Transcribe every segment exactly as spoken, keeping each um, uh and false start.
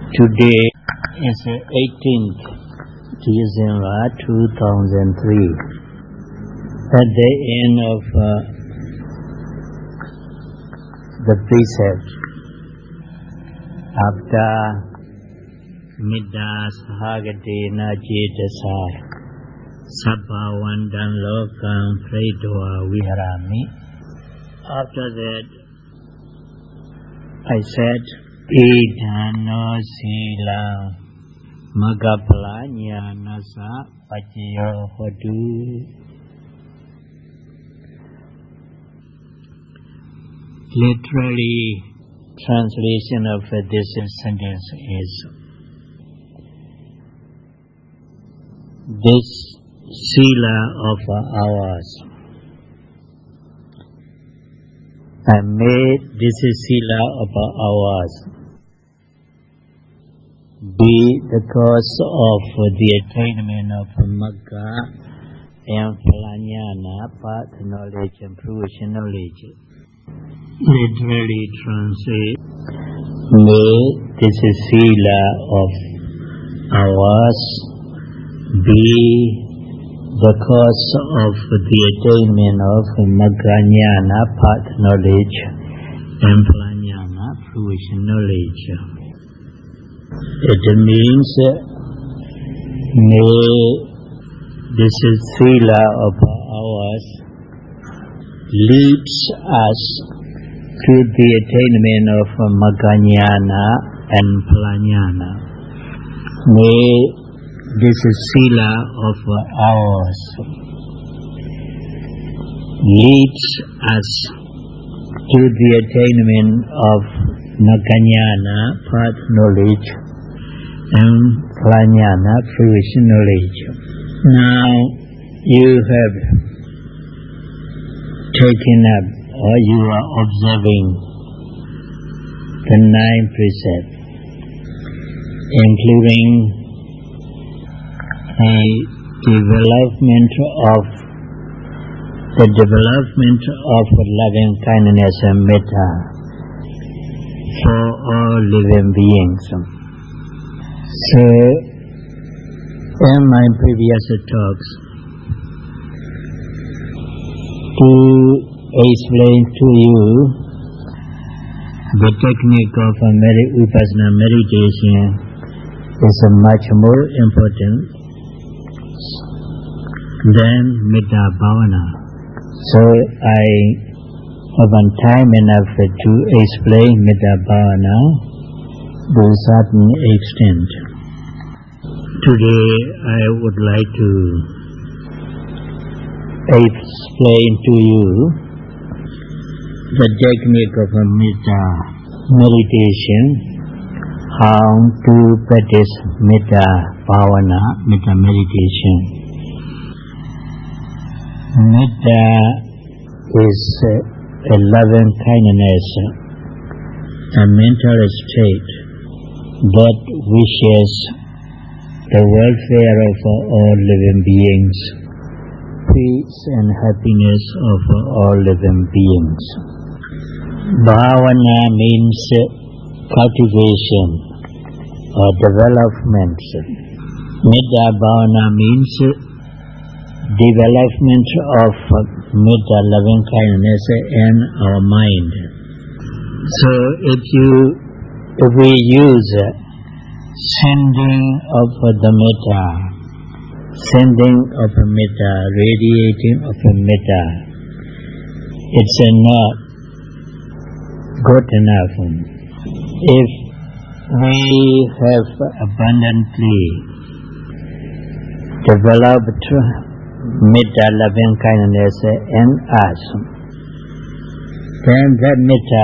Today is eighteenth December two thousand three. At the end of uh, the precept, after Midda Sahagatena Jetasa Sabhavandan Lokam Pradwa Viharami, after that I said, Idhano Sila Magapalanya Nasa Pachiyo Hodu. Literally, translation of this sentence is, this Sila of ours, I made this Sila of ours be the cause of the attainment of Magga and Phalanyana, path, knowledge and fruition knowledge. Literally translate, may this Sila of ours be the cause of the attainment of Magga-jnana, path, knowledge and Phalanyana, fruition knowledge. It means, may this Sila of ours leads us to the attainment of Magga-jnana and Phalanyana. May this Sila of ours leads us to the attainment of Magga-jnana, path, knowledge and Phalanyana, fruition knowledge. Now you have taken up or you are observing the nine precepts, including a development of the development of loving kindness and metta for all living beings. So, in my previous talks, to explain to you the technique of a Upasana meditation is much more important than Metta Bhavana. So I haven't time enough to explain Metta Bhavana to a certain extent. Today I would like to explain to you the technique of a Metta meditation, how to practice Metta Bhavana, Metta meditation. Metta is a loving kindness, a mental state that wishes the welfare of all living beings, peace and happiness of all living beings. Bhavana means cultivation or development. Metta Bhavana means development of metta, loving kindness in our mind. So if you if we use sending of the metta, sending of a metta, radiating of a metta, it's not good enough. If we have abundantly developed metta, loving kindness in us, then that metta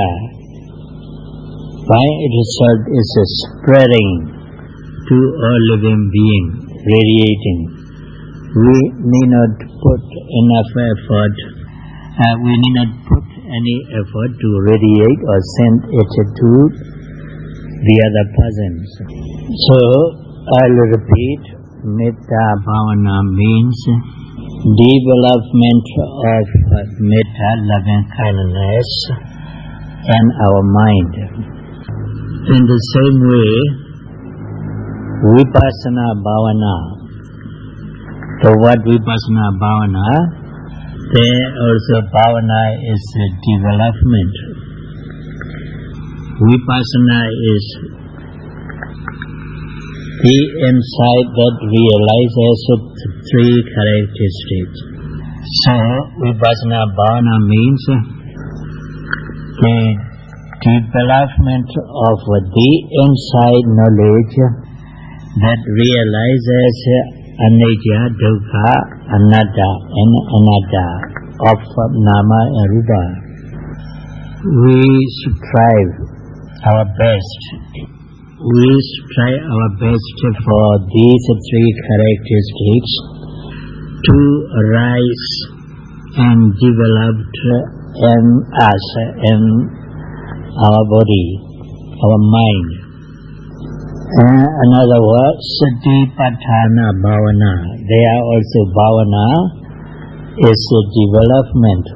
by itself is spreading to all living beings, radiating. We need not put enough effort, uh, we need not put any effort to radiate or send it to the other persons. So I'll repeat, Metta Bhavana means development of metta, loving kindness in our mind. In the same way, Vipassana Bhavana. The word Vipassana Bhavana, there also Bhavana is a development. Vipassana is the insight that realizes three characteristics. So, Vipassana Bhavana means the development of the inside knowledge that realizes anicca, dukkha, anatta, and anatta of nama and rupa. We strive our best. We strive our best for these three characteristics to arise and develop in us, in our body, our mind. Uh, another word, Satipatthana Bhavana. They are also Bhavana is a development.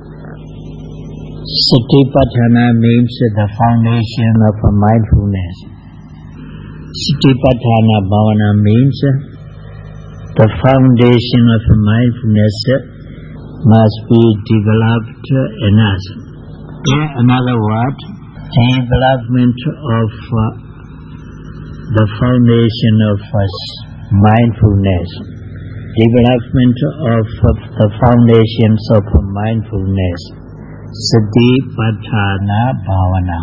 Satipatthana means the foundation of mindfulness. Satipatthana Bhavana means the foundation of mindfulness must be developed in us. Another word, development of uh, the foundation of uh, mindfulness. Development of uh, the foundations of uh, mindfulness. Satipatthana Bhavana.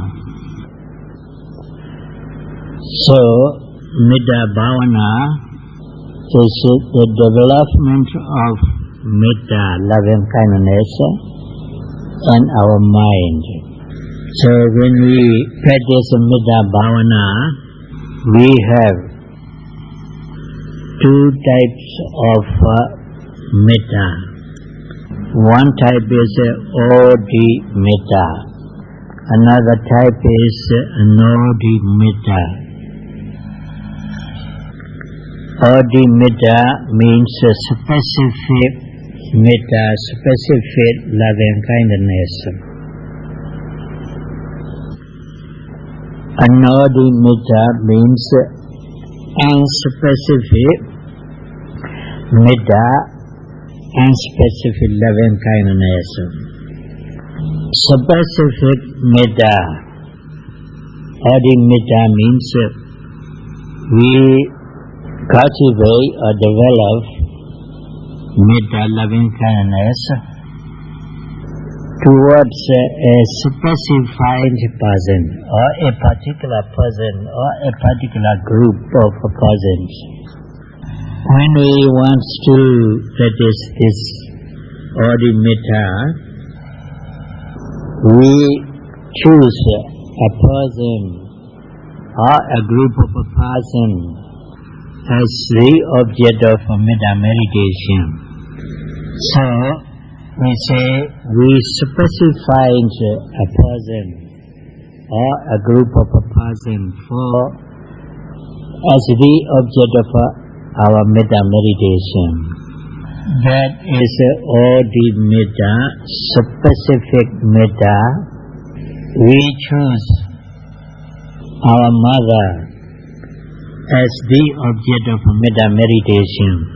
So, Metta Bhavana is the development of Metta, loving kindness, in our mind. So when we practice Metta Bhavana, we have two types of uh, Metta. One type is uh, Odi Metta. Another type is uh, Nodi Metta. Odi Metta means uh, specific Metta, specific loving kindness. Anodi Metta means unspecific Metta, unspecific loving kindness. Specific Metta, Odi Metta means we cultivate or develop Metta loving kindness towards a specified person or a particular person or a particular group of persons. When we want to practice this Odi Metta, we choose a person or a group of a person as the object of Metta meditation. So, we say we specify a person or a group of a person for as the object of our Metta meditation. That is all the Metta, specific Metta. We choose our mother as the object of Metta meditation.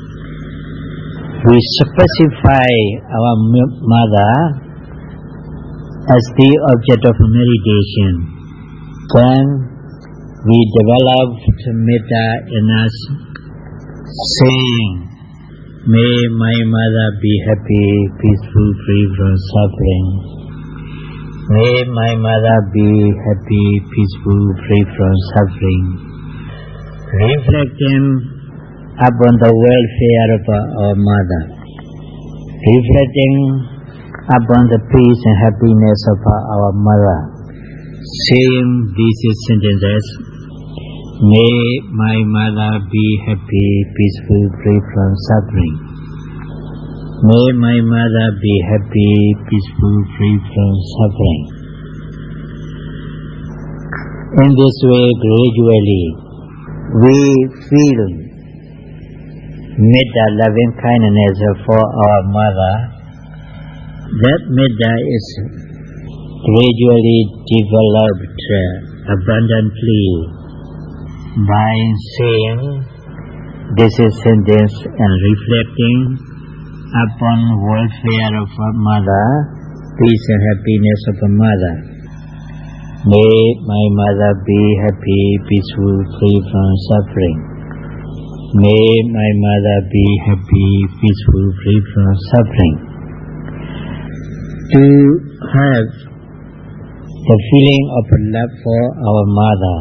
We specify our mother as the object of meditation. Then we develop Metta in us, saying, "May my mother be happy, peaceful, free from suffering. May my mother be happy, peaceful, free from suffering." Reflecting upon the welfare of our mother, reflecting upon the peace and happiness of our mother, saying these sentences, "May my mother be happy, peaceful, free from suffering. May my mother be happy, peaceful, free from suffering." In this way, gradually, we feel Metta, loving kindness for our mother. That Metta is gradually developed abundantly by saying this is sentence and reflecting upon welfare of a mother, peace and happiness of a mother. May my mother be happy, peaceful, free from suffering. May my mother be happy, peaceful, free from suffering. To have the feeling of love for our mother,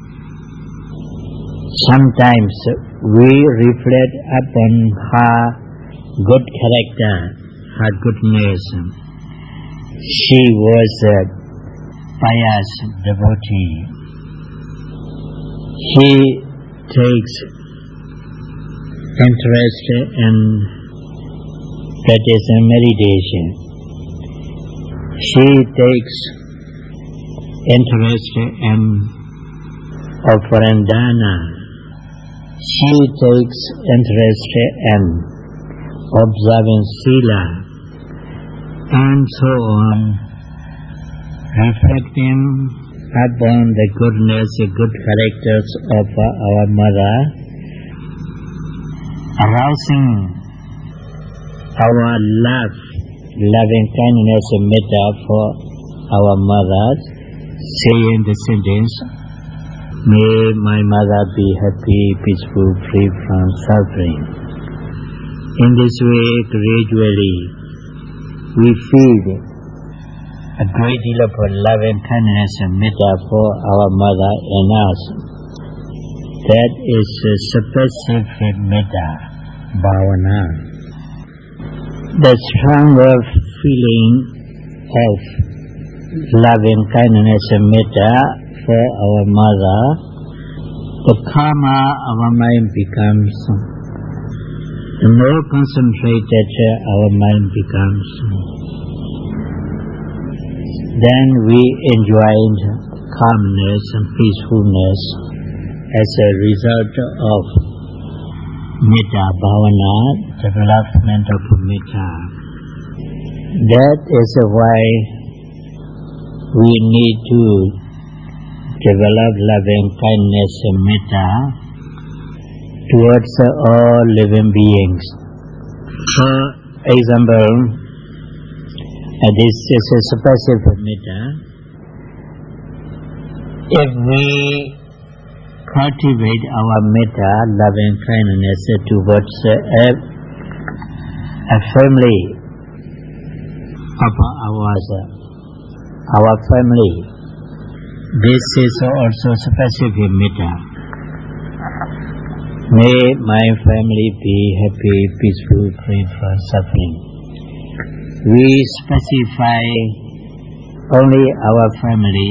sometimes we reflect upon her good character, her goodness. She was a pious devotee. She takes interest in practice and meditation. She takes interest in offering dana. She takes interest in observing sila, and so on, reflecting upon the goodness, the good characters of our mother, arousing our love, loving kindness and metta for our mothers, saying the sentence, may my mother be happy, peaceful, free from suffering. In this way, gradually, we feel a great deal of love and kindness and metta for our mother and us. That is a specific metta, bhavana. The stronger feeling of loving kindness and metta for our mother, the karma of our mind becomes, the more concentrated our mind becomes, then we enjoy calmness and peacefulness as a result of metta bhavana, development of metta. That is why we need to develop loving kindness and metta towards all living beings. For example, uh, this is a specific metta. If we cultivate our metta, loving kindness towards a, a family of ours, our family, this is also specific metta. May my family be happy, peaceful, free from suffering. We specify only our family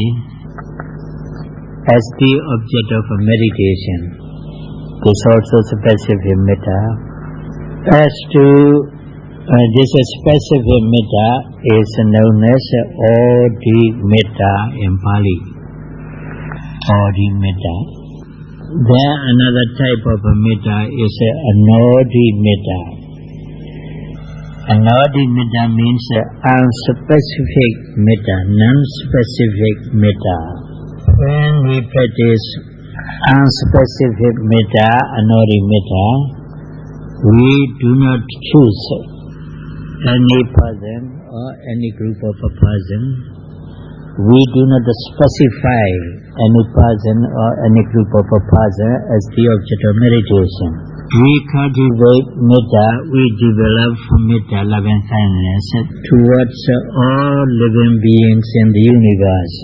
as the object of meditation. This also specific metta. As to uh, this specific metta is known as Odi metta in Pali. Odi metta. Then another type of a metta is a Anodi metta. Anodi metta means unspecific metta, non-specific metta. When we practice unspecific metta, Anodi metta, we do not choose any person or any group of a person. We do not specify any person or any group of a person as the object of meditation. We cultivate metta, we develop metta, loving kindness towards all living beings in the universe.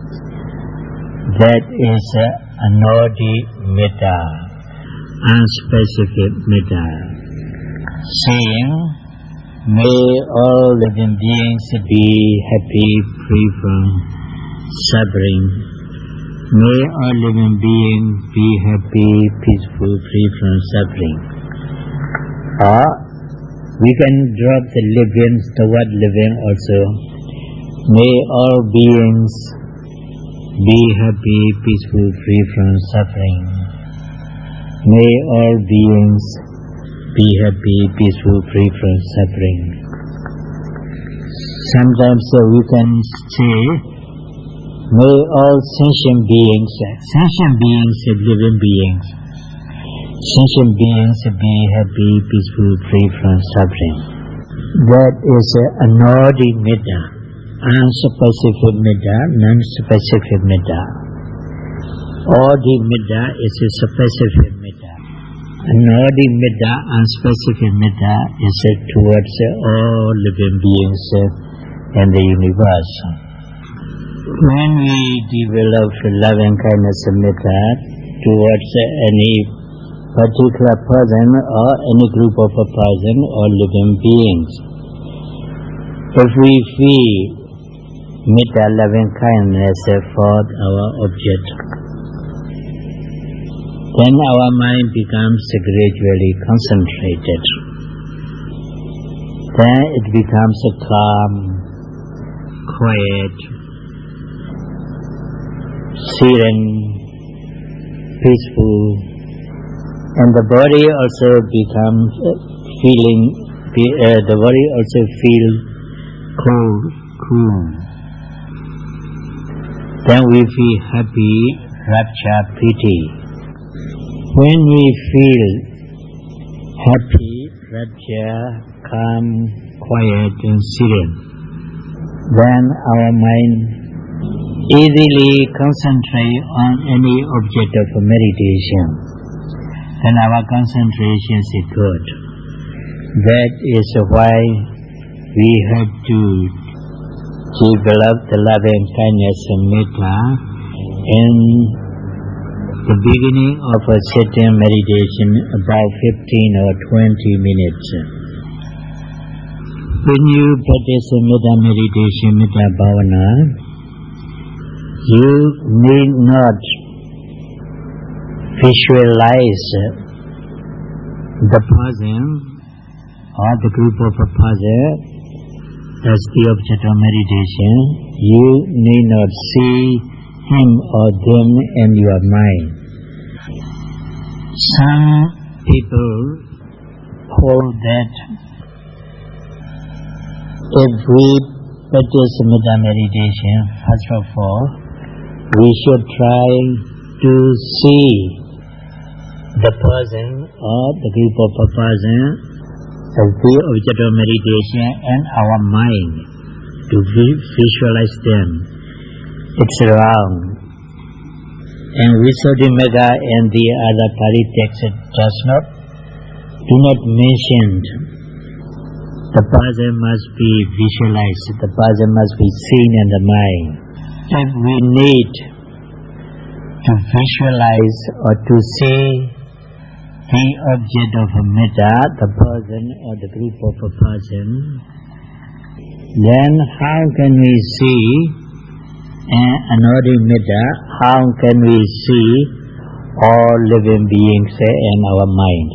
That is Anodi metta, unspecific metta, saying, may all living beings be happy, free from suffering. May all living beings be happy, peaceful, free from suffering. Or we can drop the living, the word living also. May all beings be happy, peaceful, free from suffering. May all beings be happy, peaceful, free from suffering. Sometimes uh, we can say, May all sentient beings, sentient beings and living beings, sentient beings be happy, peaceful, free from suffering. That is Anodi Metta, unspecific Metta, non-specific Metta. Adi Metta is a specific Metta. Anodi Metta, unspecific Metta, is towards all living beings and the universe. When we develop loving kindness and metta towards any particular person or any group of a person or living beings, if we feel metta loving kindness for our object, then our mind becomes gradually concentrated. Then it becomes calm, quiet, serene, peaceful, and the body also becomes feeling. Uh, the body also feels cool, cool. Then we feel happy, rapture, pity. When we feel happy, rapture, calm, quiet, and serene, then our mind easily concentrate on any object of meditation, then our concentration is good. That is why we have to develop the loving kindness and metta in the beginning of a sitting meditation, about fifteen or twenty minutes. When you practice metta meditation, metta bhavana, you need not visualize the person or the group of a person as the object of meditation. You need not see him or them in your mind. Some people hold that if we practice metta meditation, first of all, we should try to see the person or the group of a person as the object of meditation and our mind to visualize them. It's wrong. And Visuddhimagga and the other Pali texts does not, do not mention the person must be visualized, the person must be seen in the mind. If we need to visualize or to see the object of a metta, the person or the group of a person, then how can we see Anodi Metta, how can we see all living beings in our mind?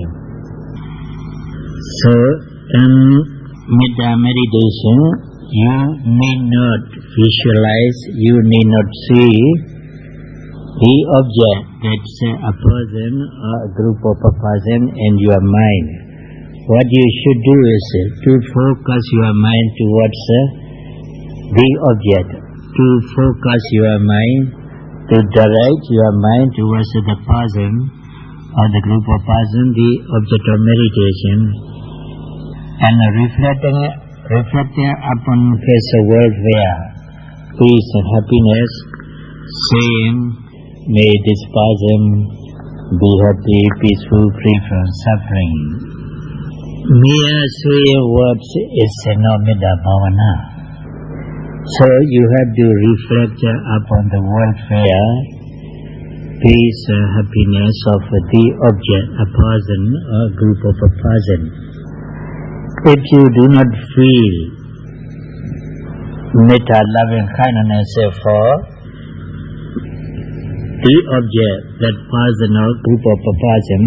So, in metta meditation, you need not visualize, you need not see the object, that's a person or a group of a person in your mind. What you should do is to focus your mind towards the object, to focus your mind, to direct your mind towards the person or the group of person, the object of meditation, and reflecting, reflecting upon his welfare, peace and happiness, saying, may this person be happy, peaceful, free from suffering. Mere saying words is not metta bhavana. So you have to reflect upon the welfare, peace and happiness of the object, a person or a group of a person. If you do not feel metta, loving kindness for the object, that person or group of a person,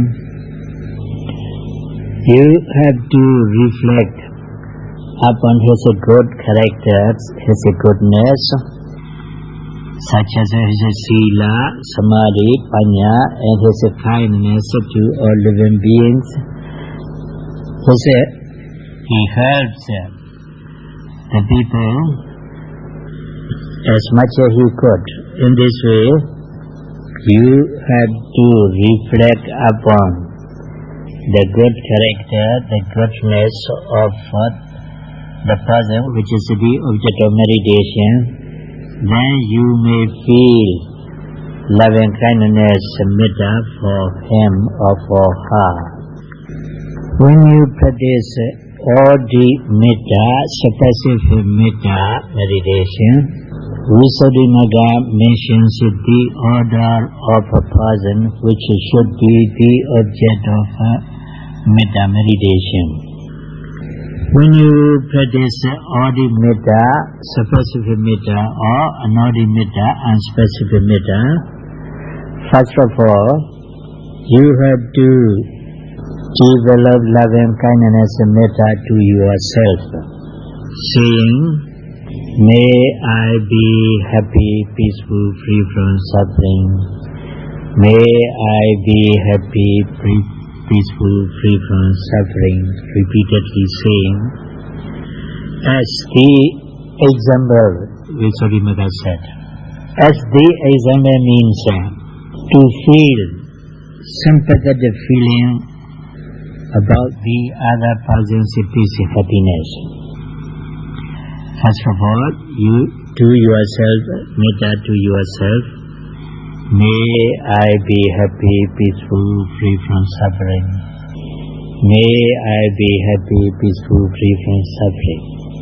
you have to reflect upon his good characters, his goodness, such as his sila, samadhi, panya, and his kindness to all living beings. His, he helps the people as much as you could. In this way, you have to reflect upon the good character, the goodness of the person, which is the object of meditation. Then you may feel loving kindness, metta for him or for her. When you practice Odi Metta, suppressive metta meditation, Visuddhimagga mentions the order of a person which should be the object of a metta meditation. When you practice Odi Metta, suppressive metta, or Anodi Metta, unspecific metta, first of all, you have to develop loving kindness and metta to yourself, saying, may I be happy, peaceful, free from suffering. May I be happy, peaceful, free from suffering. Repeatedly saying, as the example, Visuddhimagga said, as the example means to feel sympathetic feeling about the other person's peace and happiness. First of all, you do yourself, metta to yourself, may I be happy, peaceful, free from suffering. May I be happy, peaceful, free from suffering.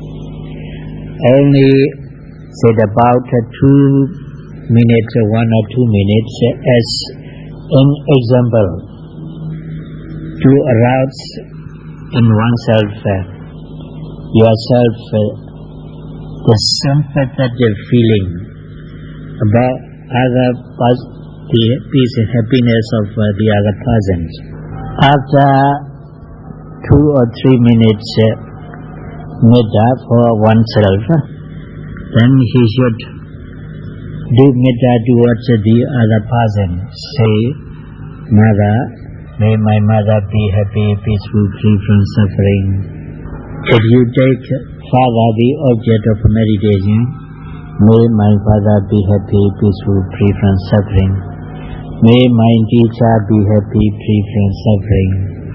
Only said about two minutes, one or two minutes, as an example, to arouse in oneself, yourself, the sympathetic feeling about other the peace and happiness of uh, the other persons. After two or three minutes uh, metta for oneself, then he should do metta towards the other person. Say, Mother, may my mother be happy, peaceful, free from suffering. If you take Father, the object of meditation, may my father be happy, peaceful, free from suffering. May my teacher be happy, free from suffering.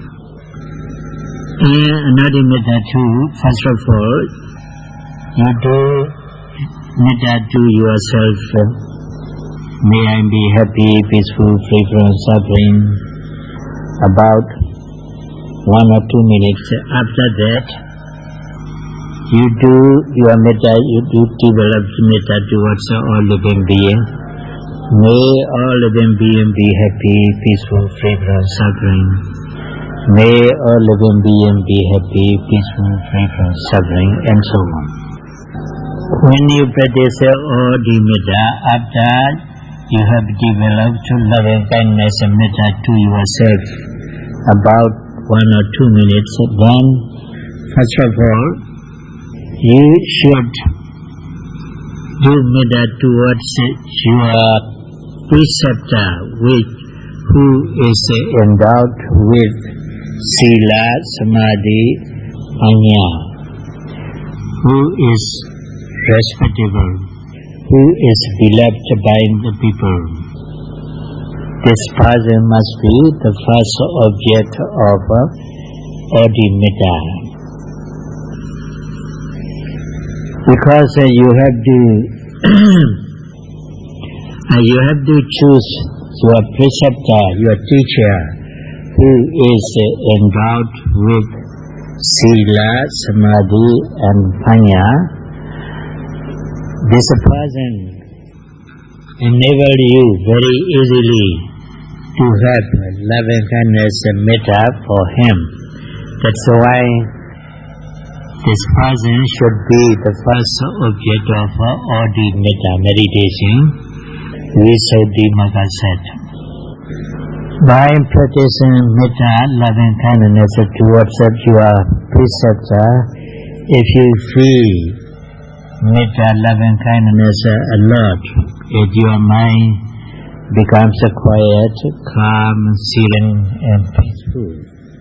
And another metta too, first of all, you do metta to yourself. May I be happy, peaceful, free from suffering. About one or two minutes. After that, you do your metta, you do develop metta towards all living beings. May all living beings be happy, peaceful, free from suffering. May all living beings be happy, peaceful, free from suffering, and so on. When you practice all the metta, after you have developed loving kindness and metta to yourself, about one or two minutes, then first of all, you should do metta towards your preceptor, which who is endowed with sila, samadhi, panya, who is respectable, who is beloved by the people. This person must be the first object of Odi Metta. Because uh, you have to uh, you have to choose your preceptor, your teacher, who is uh, endowed with sila, samadhi, and panya. This person enabled you very easily to have loving kindness and metta for him. That's why this person should be the first object of Odi Metta meditation, Visuddhimagga said. By practicing metta, loving kindness towards your preceptor, if you feel metta, loving kindness a lot, if your mind becomes quiet, calm, serene, and peaceful.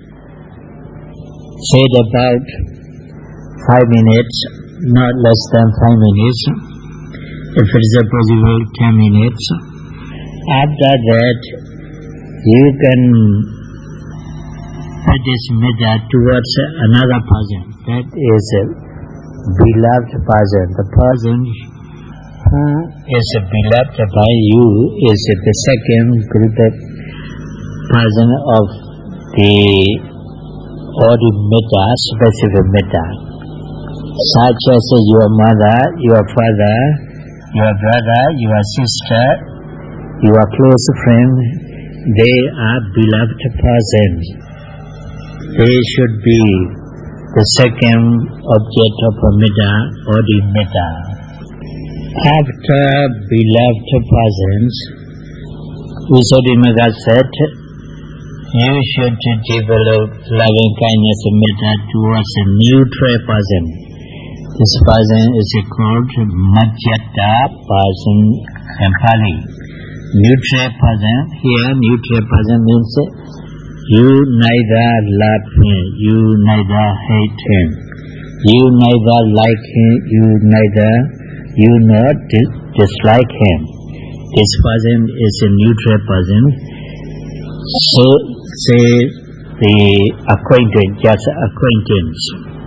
Said about five minutes, not less than five minutes. if it is possible, ten minutes. After that, you can practice metta towards another person. That is a beloved person. The person who is beloved by you is the second group of person of the order metta, specific metta. Such as your mother, your father, your brother, your sister, your close friend, they are beloved persons. They should be the second object of a metta or the metta. After beloved persons, Visuddhimagga said, you should develop loving kindness and metta towards a neutral person. This person is called Madhyata person in Pali. Neutral person, here neutral person means you neither love him, you neither hate him, you neither like him, you neither, you not dislike him. This person is a neutral person. So say the acquaintance, just acquaintance.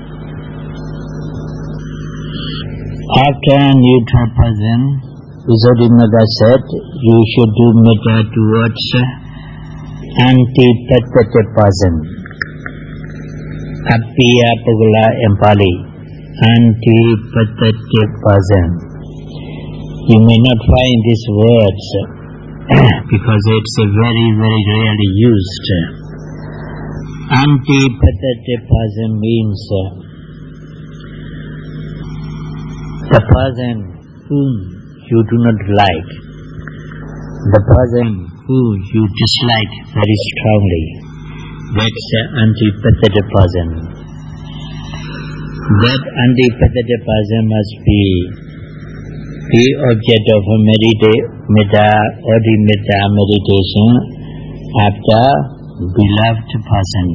After neutral person, Visuddhimagga said, you should do metta towards antipathetic person. Appiya Pugala in Pali, antipathetic person. You may not find these words because it's a very, very rarely used. Antipathetic person means the person whom you do not like, the person who you dislike very strongly. That's the antipathetic person. That antipathetic person must be the object of a medita- metta or the metta meditation after beloved persons,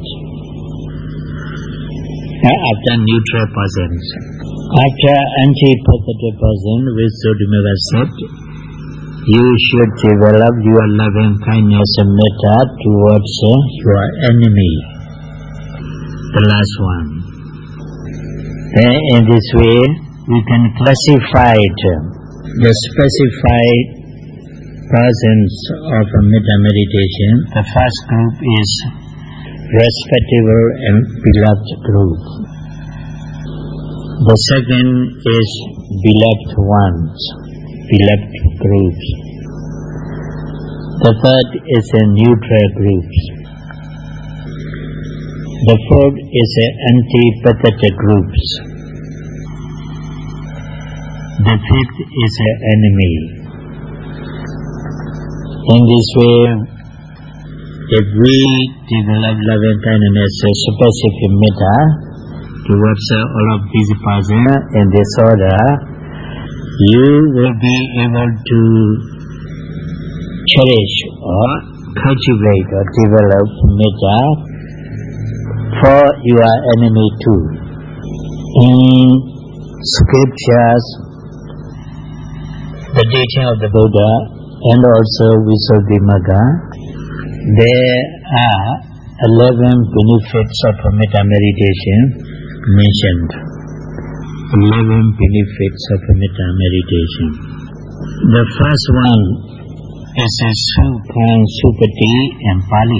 after neutral persons. After antipathetic person, Visuddhimagga said, you should develop your loving kindness and metta towards your enemy, the last one. Then in this way, we can classify it, the specified persons of a metta meditation. The first group is respectable and beloved group. The second is beloved ones, beloved groups. The third is a neutral group. The fourth is a antipathetic groups. The fifth is an enemy. In this way, if we develop loving kindness, specific metta towards all of these persons in this order, you will be able to cherish or cultivate or develop metta for your enemy too. In scriptures, the teaching of the Buddha and also Visuddhimagga, there are eleven benefits of metta meditation mentioned. Eleven benefits of metta meditation. The first one is a Sukhan Supati in Pali.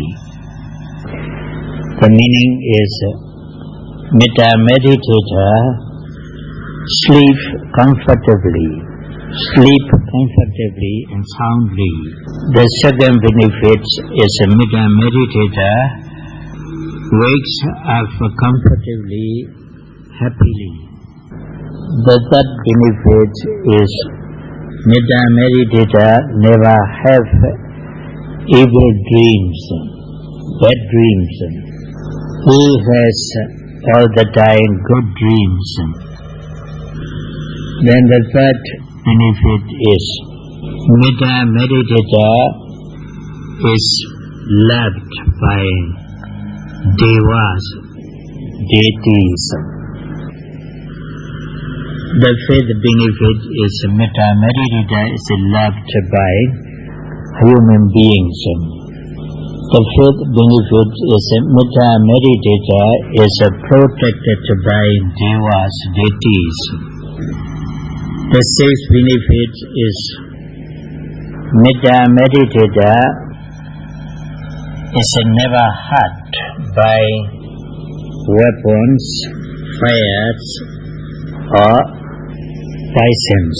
The meaning is metta meditator sleep comfortably, sleep comfortably and soundly. The second benefit is a metta meditator wakes up comfortably, happily. The third benefit is metta meditator never have evil dreams, bad dreams. He has all the time good dreams. Then the third benefit is metta meditator is loved by devas, deities. The fifth benefit is metta meditator is loved by human beings. The fifth benefit is metta meditator is protected by devas, deities. The sixth benefit is metta meditator is never hurt by weapons, fires, or poisons.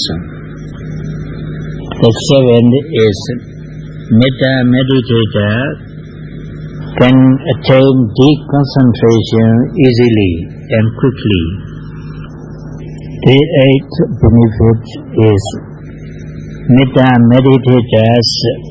The seventh is metta meditator can attain deep concentration easily and quickly. The eighth benefit is metta meditator's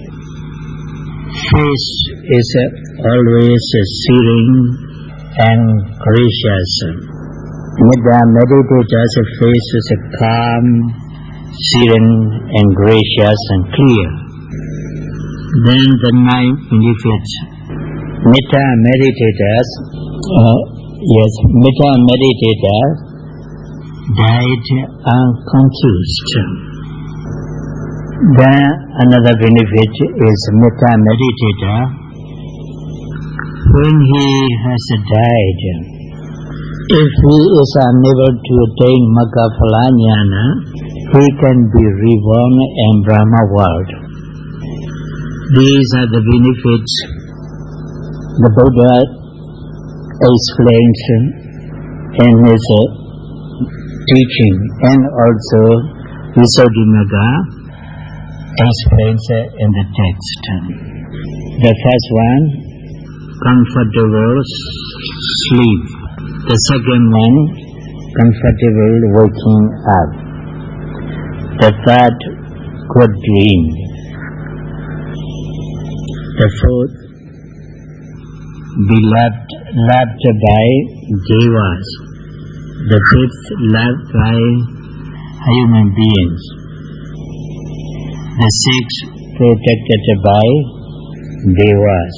face is always serene and gracious. Metta meditator's face is calm, serene and gracious and clear. Then the ninth benefit, metta meditators, uh, yes, metta meditator died unconfused. Then another benefit is metta meditator. When he has died, if he is unable to attain Magga Phala Jnana, he can be reborn in Brahma world. These are the benefits the Buddha explains in his teaching, and also Visuddhimagga explains in the text. The first one, comfortable sleep. The second one, comfortable waking up. The third, good dream. The fourth, beloved, loved by devas. The fifth, loved by human beings. The sixth, protected by devas.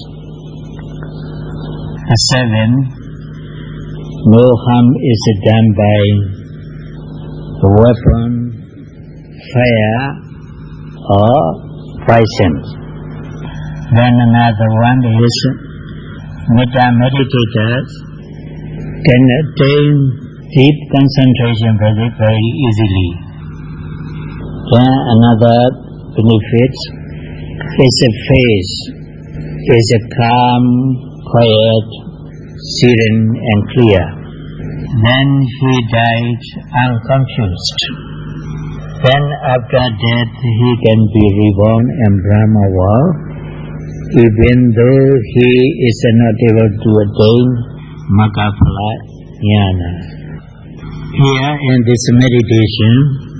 The seventh, no harm is done by weapon, fire, or poison. Then another one is metta meditators can attain deep concentration very, very easily. Then another benefit is a face, is a calm, quiet, serene and clear. Then he died unconfused. Then after death he can be reborn in Brahma world, even though he is not able to attain Magga Phala Jnana. Here in this meditation,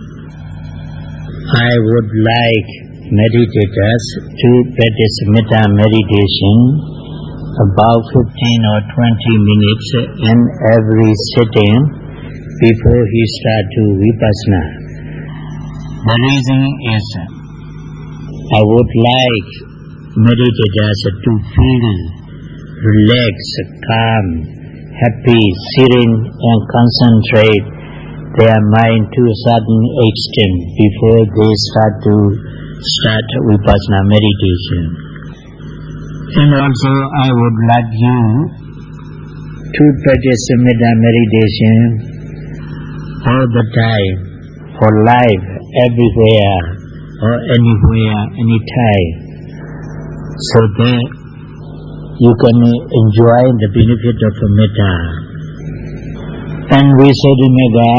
I would like meditators to practice metta meditation about fifteen or twenty minutes in every sitting before he starts to vipassana. The reason is I would like meditators to feel relaxed, calm, happy, serene and concentrate their mind to a certain extent before they start to start vipassana meditation. And also I would like you to practice metta meditation all the time, for life, everywhere or anywhere, anytime, so that you can enjoy the benefit of metta. And Visuddhimagga,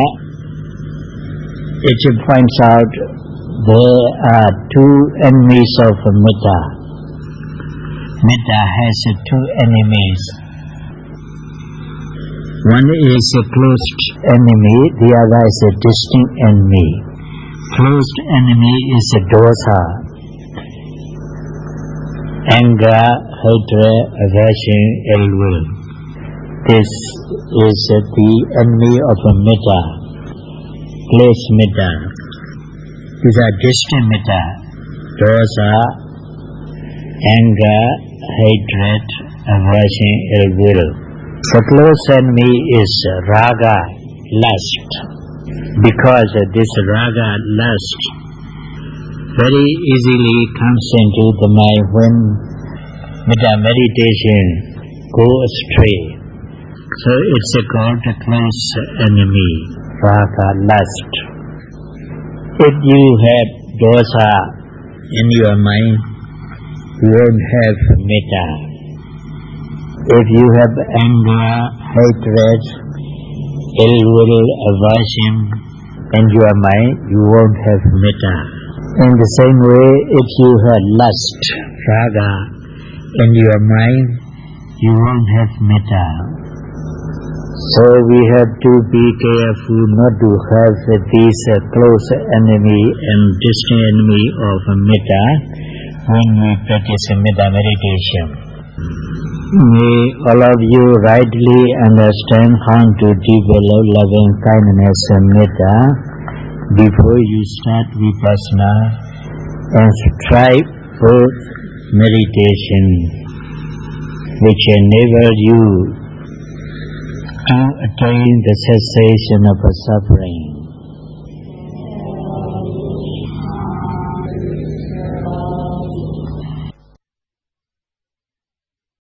it points out there are two enemies of metta. Metta has two enemies. One is a closed enemy, the other is a distinct enemy. Closed enemy is a dosa, anger, hatred, aversion, ill will. This is the enemy of metta, closed metta. These are distinct metta, dosa, anger, hatred, aversion, ill will. The close enemy is raga, lust. because this raga lust very easily comes into the mind when metta meditation goes astray. So it's called a close enemy, raga lust. If you have dosa in your mind, you won't have metta. If you have anger, hatred, ill will, aversion in your mind, you won't have metta. In the same way, if you have lust, raga, in your mind, you won't have metta. So we have to be careful not to have this uh, close enemy and distant enemy of metta when we practice metta meditation. May all of you rightly understand how to develop loving kindness and metta before you start vipassana and strive both meditation which enable you to attain the cessation of suffering.